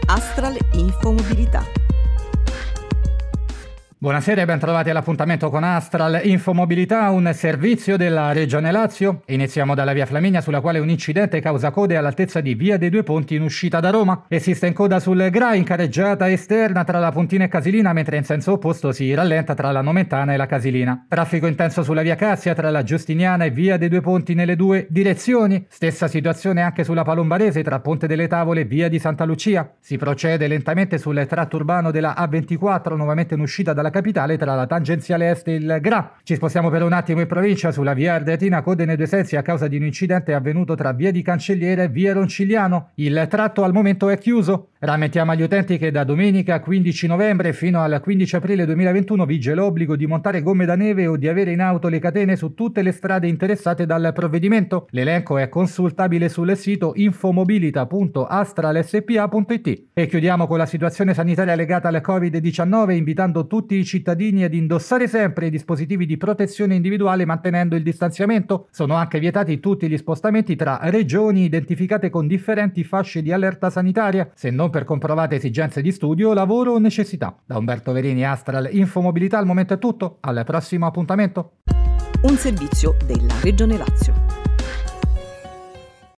Astral Infomobilità. Buonasera e ben trovati all'appuntamento con Astral Infomobilità, un servizio della Regione Lazio. Iniziamo dalla via Flaminia, sulla quale un incidente causa code all'altezza di via dei Due Ponti in uscita da Roma. Esiste in coda sul GRA in carreggiata esterna tra la Pontina e Casilina, mentre in senso opposto si rallenta tra la Nomentana e la Casilina. Traffico intenso sulla via Cassia tra la Giustiniana e via dei Due Ponti nelle due direzioni. Stessa situazione anche sulla Palombarese tra Ponte delle Tavole e via di Santa Lucia. Si procede lentamente sul tratto urbano della A24, nuovamente in uscita dalla capitale tra la tangenziale est e il GRA. Ci spostiamo per un attimo in provincia sulla via Ardeatina, code nei due sensi a causa di un incidente avvenuto tra via di Cancelliere e via Roncigliano. Il tratto al momento è chiuso. Rammentiamo agli utenti che da domenica 15 novembre fino al 15 aprile 2021 vige l'obbligo di montare gomme da neve o di avere in auto le catene su tutte le strade interessate dal provvedimento. L'elenco è consultabile sul sito infomobilita.astralspa.it. E chiudiamo con la situazione sanitaria legata al Covid-19, invitando tutti i cittadini ad indossare sempre i dispositivi di protezione individuale mantenendo il distanziamento. Sono anche vietati tutti gli spostamenti tra regioni identificate con differenti fasce di allerta sanitaria, se non per comprovate esigenze di studio, lavoro o necessità. Da Umberto Verini, Astral Infomobilità, al momento è tutto. Al prossimo appuntamento. Un servizio della Regione Lazio.